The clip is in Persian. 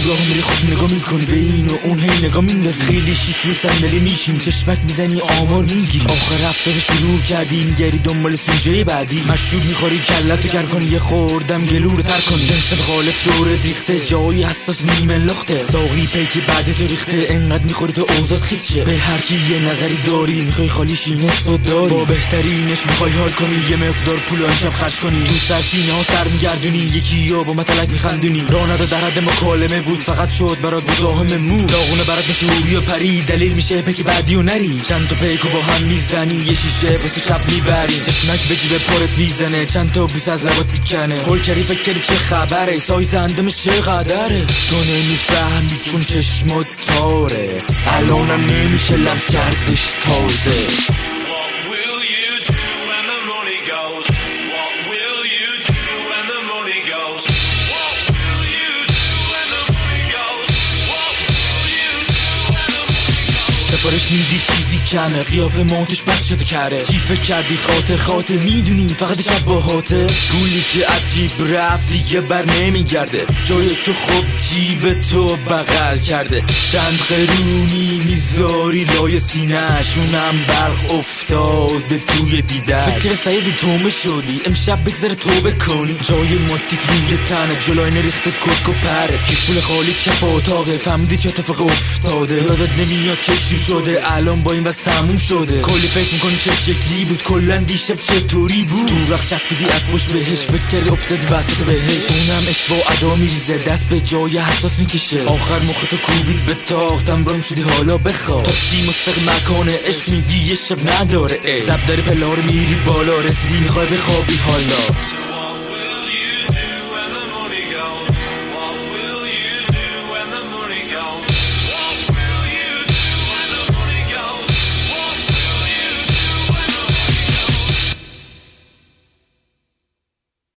راه میری خود نگاه میکنی به این و اون، هی نگاه میندازی، خیلی شیک روی صندلی میشین، چشمک میزنی آمار میگیری، آخر هفته شروع کردی میگری دنبال سوژه بعدی، مشروب میخوری کلتو گر کنی، یه خوردم گلو رو تر کنی، جنس مخالف دور ریخته، جایی حساس نیمه لخته، ساقی پیکی بعد تو ریخته، انقدر میخوری تو اوضاعت خیت شه، به هر کی یه نظری داری، میخوای خالیش این حسو داری، با بهترینش میخوای حال کنی، یه مقدار پول امشب خرج کنی، تو سر سینه ها سر میگردونی، یکی یا با متلک میخندونی، راه ندا در حد مکالمه بود، فقط شد برات مزاحم مو، داغونه برات میشه هوری و پری، دلیل میشه پک بعدی و نری، چند تا پیکو با هم میزنی، یه شیشه واسه شب میبری، چشمک به جیب پارت میزنه، چند تا بیس از لبات میکنه، هول کردی فکر کردی چه خبره، سایز اندمش چه قدره، تو نمیفهمی چون چشمات تاره، الانم نمیشه لمس کردش تازه. سفارش میدی چیزی کمه، قیافه مانکش بد شده کره، چی فکر کردی خاطر میدونی فقط شباهاته، پولی که عجیب رفت دیگه بر نمیگرده، جای تو خوب جیب تو بغل کرده، چند قرونی میذاری لای سینه‌شونم برق افتاده توی دیدن، فکر سعید تومه شدی امشب بگذره توبه کنی، جای ماتیک روی تنه، جلوی نریخته کک و پره، پول خالی کف اتاقه، فهمیدی چه اتفاق افتاده، یادت نمیاد کشی شده، الان با این بس تموم شده، کلی فکر میکنی چه شکلی بود، کلن دیشب چطوری بود، تو وقت چسبیدی از پشت بهش، فکر کردی افتادی وسط بهش، اونم اشوا ادا میریزه، دست به جای حساس میکشه، آخر مختو کوبید به تاق، تمران شدی حالا بخواب، تاکسی مستقیم مکانه، عشق میگی یه شب نداره، زب داری پلار میری بالا، رسیدی میخوای بخوابی حالا.